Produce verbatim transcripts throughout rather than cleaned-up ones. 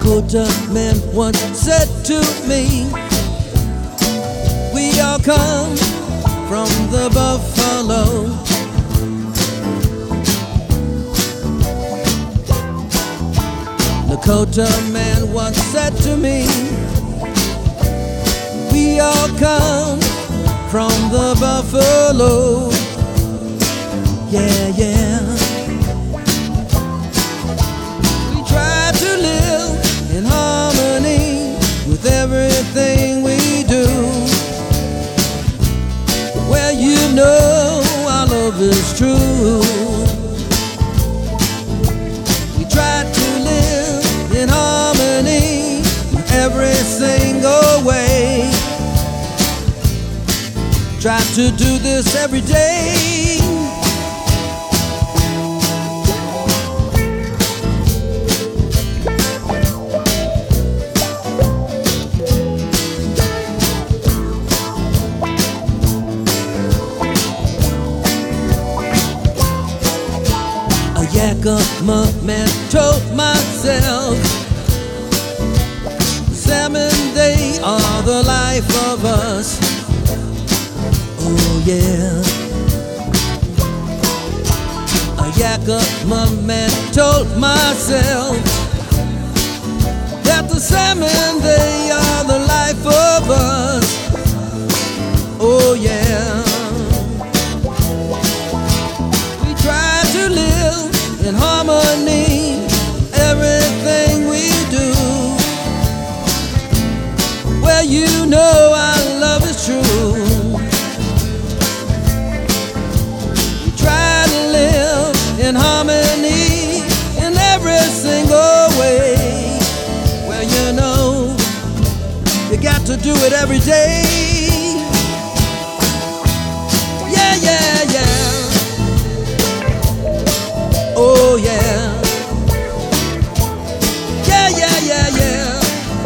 Dakota man once said to me, we all come from the buffalo. Dakota man once said to me, we all come from the buffalo. Yeah, yeah. We try to live in harmony with everything we do. Well, you know our love is true. We try to live in harmony in every single way. Try to do this every day. Yakima man told myself, salmon, they are the life of us. Oh yeah. A Yakima man told myself that the salmon, they are the life of us. Oh yeah. We try to live in harmony, everything we do. Well, you know our love is true. We try to live in harmony in every single way. Well, you know, you got to do it every day. Yeah, yeah, yeah. Oh yeah. Yeah, yeah, yeah, yeah.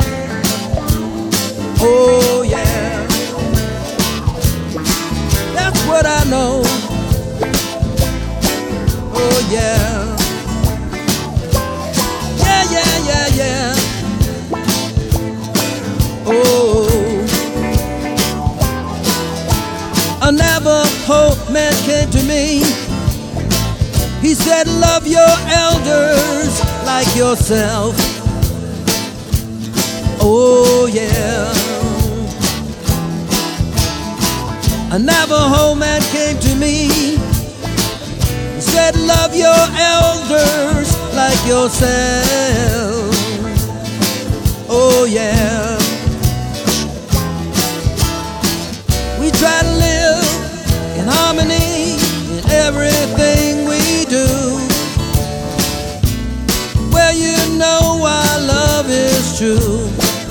Oh yeah. That's what I know. Oh yeah. Yeah, yeah, yeah, yeah. Oh. A Navajo man came to me. He said, love your elders like yourself. Oh yeah. A Navajo man came to me. He said, love your elders like yourself. Oh yeah. We try to live in harmony in everything we do. Well, you know our love is true.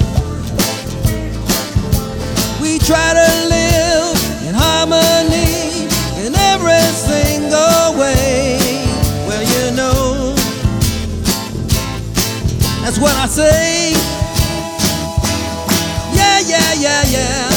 We try to live in harmony in every single way. Well, you know, that's what I say. Yeah, yeah, yeah, yeah.